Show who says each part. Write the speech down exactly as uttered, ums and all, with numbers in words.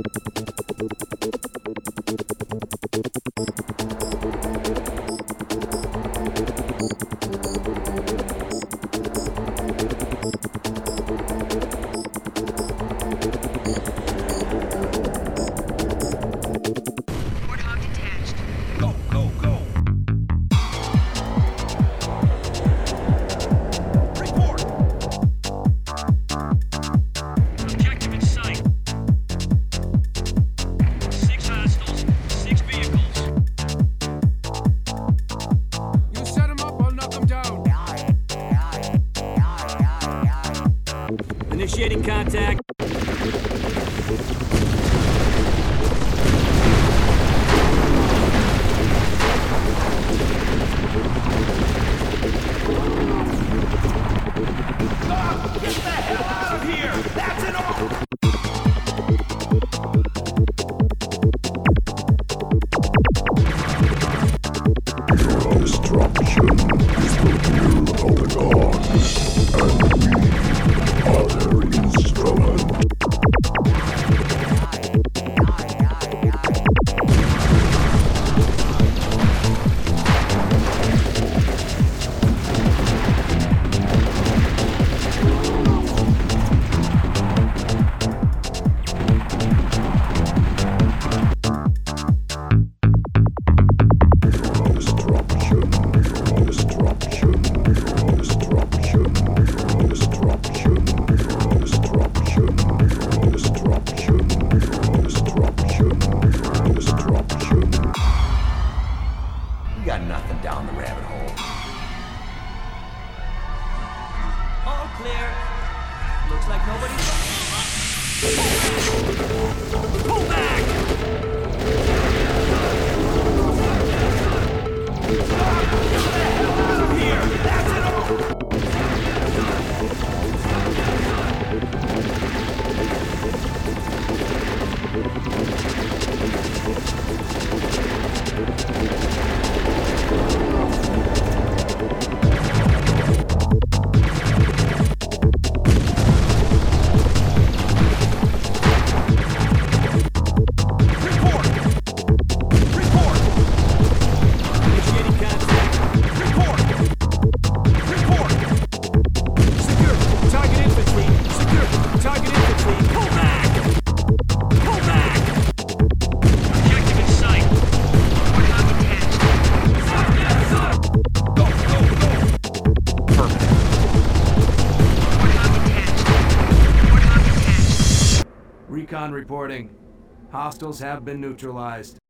Speaker 1: Initiating contact.
Speaker 2: Ah, get the hell out of here! That's an order!
Speaker 3: Destruction is the will of the gods, and we are their instrument.
Speaker 2: We got nothing down the rabbit hole.
Speaker 1: All clear. Looks like nobody's looking. Pull back!
Speaker 2: Out of here! That's an order!
Speaker 4: Recon reporting. Hostiles have been neutralized.